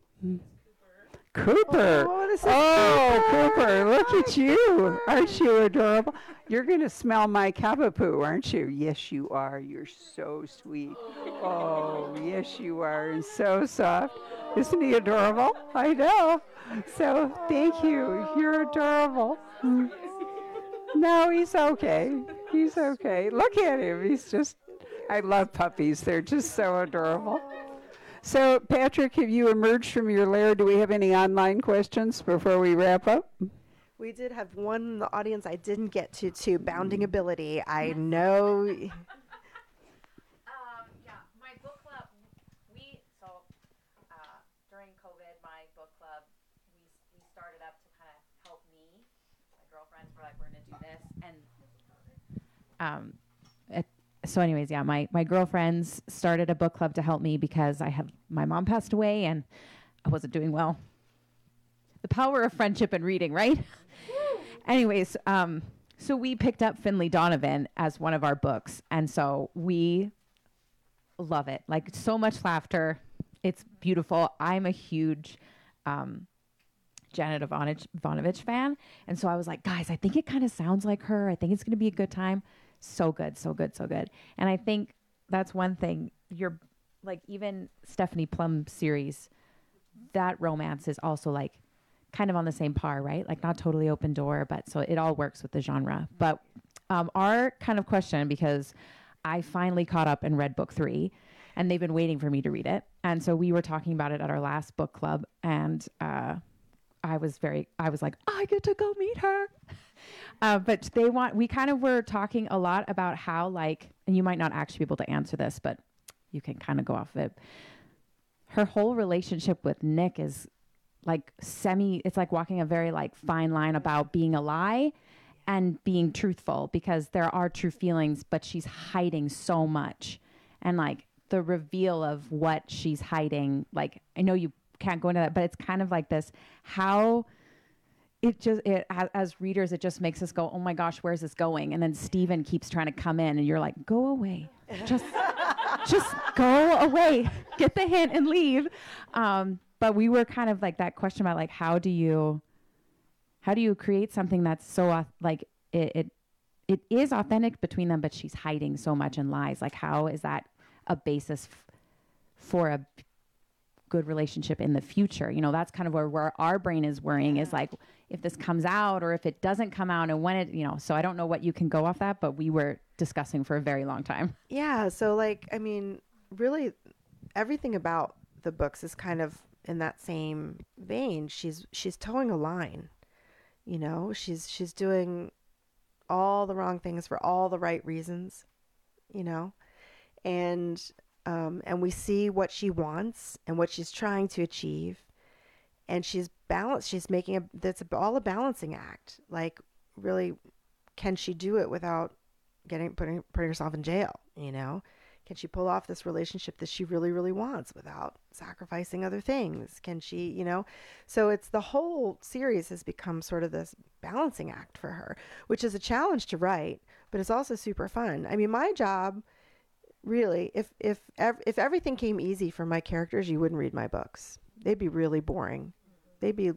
Cooper. Oh, this is Cooper, look at you. Aren't you adorable? You're going to smell my cavapoo, aren't you? Yes, you are. You're so sweet. Oh, yes, you are. And so soft. Isn't he adorable? I know. So thank you. You're adorable. No, he's okay. He's okay. Look at him. He's just, I love puppies. They're just so adorable. So, Patrick, have you emerged from your lair? Do we have any online questions before we wrap up? We did have one in the audience I didn't get to Bounding Ability. I know. Yeah, my book club, during COVID, my book club, we started up to kind of help me. My girlfriends were like, we're going to do this. So anyways, yeah, my girlfriends started a book club to help me because my mom passed away and I wasn't doing well. The power of friendship and reading, right? Anyways, so we picked up Finley Donovan as one of our books, and so we love it. Like, so much laughter. It's beautiful. I'm a huge Janet Ivanovich fan, and so I was like, guys, I think it kind of sounds like her. I think it's going to be a good time. So good, so good, so good. And I think that's one thing. You're like, even Stephanie Plum's series, that romance is also like kind of on the same par, right? Like, not totally open door, but so it all works with the genre. But our kind of question, because I finally caught up and read book 3, and they've been waiting for me to read it. And so we were talking about it at our last book club, and I was like, I get to go meet her. But we kind of were talking a lot about how, like, and you might not actually be able to answer this, but you can kind of go off of it. Her whole relationship with Nick is like it's like walking a very like fine line about being a lie and being truthful, because there are true feelings, but she's hiding so much. And like the reveal of what she's hiding, like, I know you can't go into that, but it's kind of like this, how as readers, it just makes us go, oh my gosh, where's this going? And then Stephen keeps trying to come in, and you're like, go away. Just go away. Get the hint and leave. But we were kind of like that question about like, how do you create something that's so like it is authentic between them, but she's hiding so much in lies. Like, how is that a basis for a good relationship in the future? You know, that's kind of where our brain is worrying, is like, if this comes out or if it doesn't come out, and when it, you know, so I don't know what you can go off that, but we were discussing for a very long time. Yeah. So like, I mean, really everything about the books is kind of in that same vein. She's towing a line, you know, she's doing all the wrong things for all the right reasons, you know, and we see what she wants and what she's trying to achieve, and she's making that's all a balancing act. Like, really, can she do it without putting herself in jail, you know? Can she pull off this relationship that she really, really wants without sacrificing other things? Can she, you know? So it's the whole series has become sort of this balancing act for her, which is a challenge to write, but it's also super fun. I mean, my job, really, if everything came easy for my characters, you wouldn't read my books. They'd be really boring. They'd be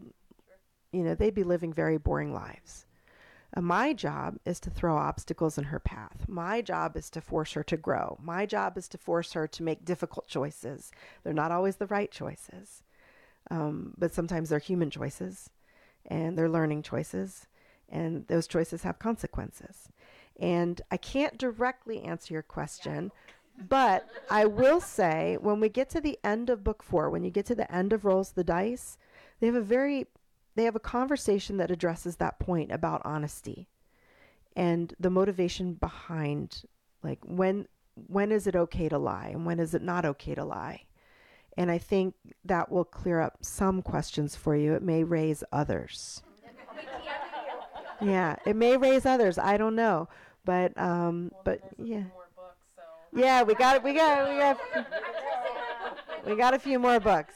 living very boring lives. My job is to throw obstacles in her path. My job is to force her to grow. My job is to force her to make difficult choices. They're not always the right choices, but sometimes they're human choices, and they're learning choices, and those choices have consequences. And I can't directly answer your question, but I will say, when we get to the end of book 4, when you get to the end of Rolls the Dice, they have a conversation that addresses that point about honesty and the motivation behind, like, when is it okay to lie and when is it not okay to lie? And I think that will clear up some questions for you. It may raise others. Yeah, it may raise others. I don't know, but yeah. More books, so. Yeah, we got a few more books.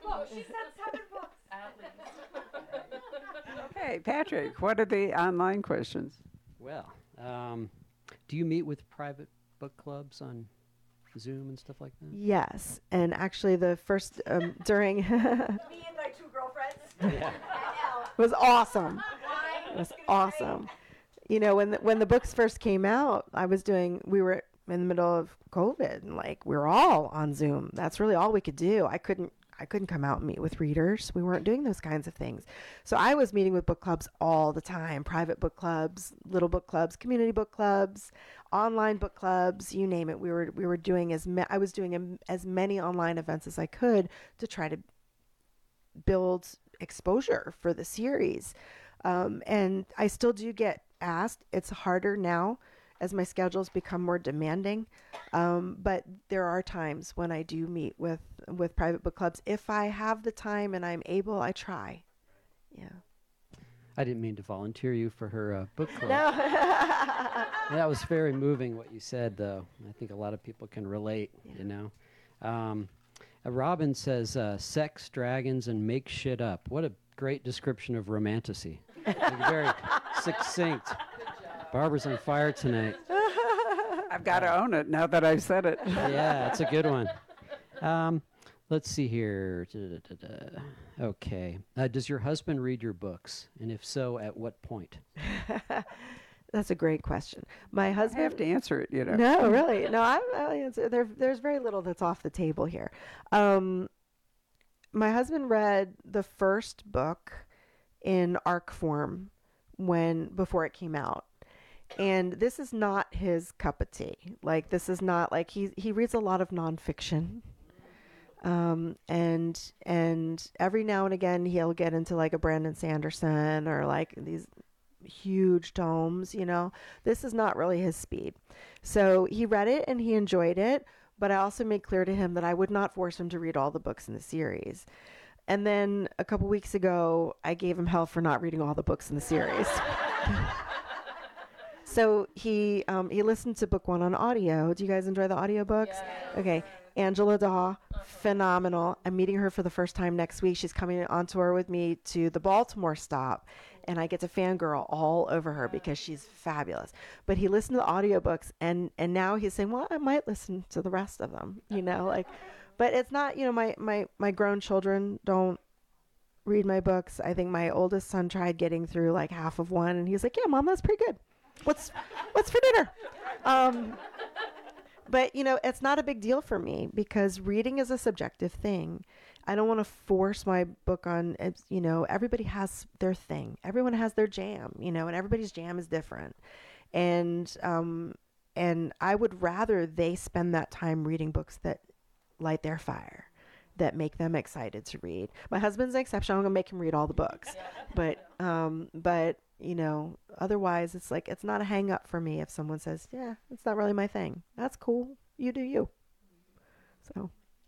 At least. Okay, Patrick, what are the online questions? Well, do you meet with private book clubs on Zoom and stuff like that? Yes, and actually the first during Me and my 2 girlfriends. Yeah. was awesome. It was awesome. You know, when the books first came out, we were in the middle of COVID, and like, we were all on Zoom. That's really all we could do. I couldn't come out and meet with readers. We weren't doing those kinds of things. So I was meeting with book clubs all the time, private book clubs, little book clubs, community book clubs, online book clubs, you name it. We were doing I was doing as many online events as I could to try to build exposure for the series. And I still do get asked. It's harder now as my schedules become more demanding. But there are times when I do meet with private book clubs. If I have the time and I'm able, I try. Yeah. I didn't mean to volunteer you for her book club. No. That was very moving what you said, though. I think a lot of people can relate, you know. Robin says, sex, dragons, and make shit up. What a great description of romantasy. Like, very succinct. Barbara's on fire tonight. I've got to own it now that I've said it. Yeah, it's a good one. Let's see here. Okay. Does your husband read your books? And if so, at what point? That's a great question. My I husband. have to answer it, you know. No, really. No, I'll answer. There's very little that's off the table here. My husband read the first book in ARC form before it came out. And this is not his cup of tea. Like, this is not like he reads a lot of nonfiction. And every now and again he'll get into like a Brandon Sanderson or like these huge tomes, you know. This is not really his speed. So he read it and he enjoyed it, but I also made clear to him that I would not force him to read all the books in the series. And then a couple weeks ago, I gave him hell for not reading all the books in the series. So he listened to book 1 on audio. Do you guys enjoy the audiobooks? Yes. Okay. Angela Daw, phenomenal. I'm meeting her for the first time next week. She's coming on tour with me to the Baltimore stop, and I get to fangirl all over her because she's fabulous. But he listened to the audiobooks, and now he's saying, well, I might listen to the rest of them, you know, like, but it's not, you know, my grown children don't read my books. I think my oldest son tried getting through like half of one, and he's like, yeah, Mom, that's pretty good. What's for dinner? But, you know, it's not a big deal for me because reading is a subjective thing. I don't want to force my book on, you know, everybody has their thing. Everyone has their jam, you know, and everybody's jam is different. And I would rather they spend that time reading books that light their fire, that make them excited to read. My husband's an exception. I'm going to make him read all the books. But, you know, otherwise it's like, it's not a hang up for me if someone says, yeah, it's not really my thing. That's cool. You do you. So.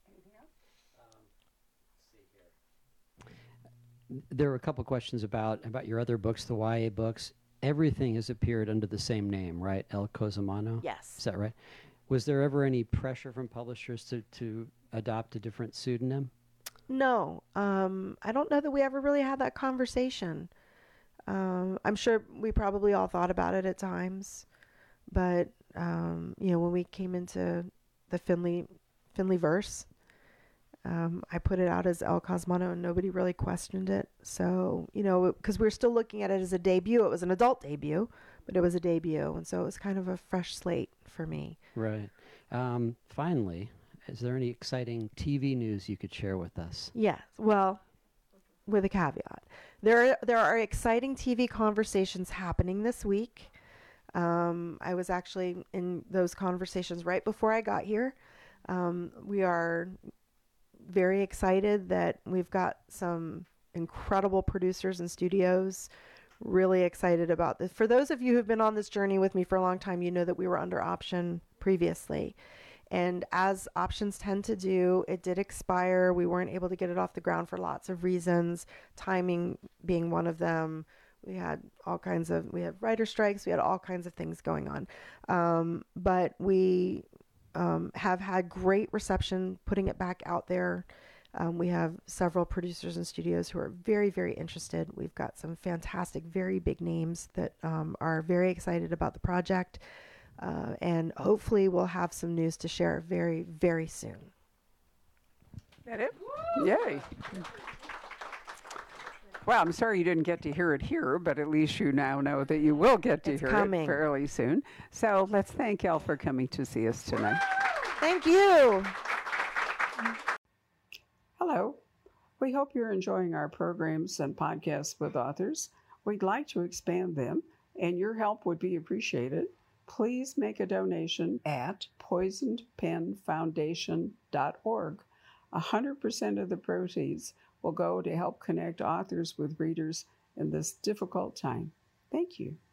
There were a couple questions about your other books, the YA books. Everything has appeared under the same name, right? El Cosamano? Yes. Is that right? Was there ever any pressure from publishers to adopt a different pseudonym? No. I don't know that we ever really had that conversation. I'm sure we probably all thought about it at times, but you know, when we came into the Finley verse, I put it out as El Cosmano and nobody really questioned it. So, you know, because we're still looking at it as a debut. It was an adult debut, but it was a debut, and so it was kind of a fresh slate for me. Right. Finally, is there any exciting TV news you could share with us? Yes. Well, with a caveat. There are exciting TV conversations happening this week. I was actually in those conversations right before I got here. We are very excited that we've got some incredible producers and studios. Really excited about this. For those of you who've been on this journey with me for a long time, you know that we were under option previously. And as options tend to do, it did expire. We weren't able to get it off the ground for lots of reasons, timing being one of them. We had writer strikes. We had all kinds of things going on. But we have had great reception putting it back out there. We have several producers and studios who are very, very interested. We've got some fantastic, very big names that are very excited about the project. And hopefully we'll have some news to share very, very soon. That it? Yay. Well, I'm sorry you didn't get to hear it here, but at least you now know that you will get to hear it fairly soon. So let's thank Elle for coming to see us tonight. Thank you. Hello. We hope you're enjoying our programs and podcasts with authors. We'd like to expand them, and your help would be appreciated. Please make a donation at poisonedpenfoundation.org. 100% of the proceeds will go to help connect authors with readers in this difficult time. Thank you.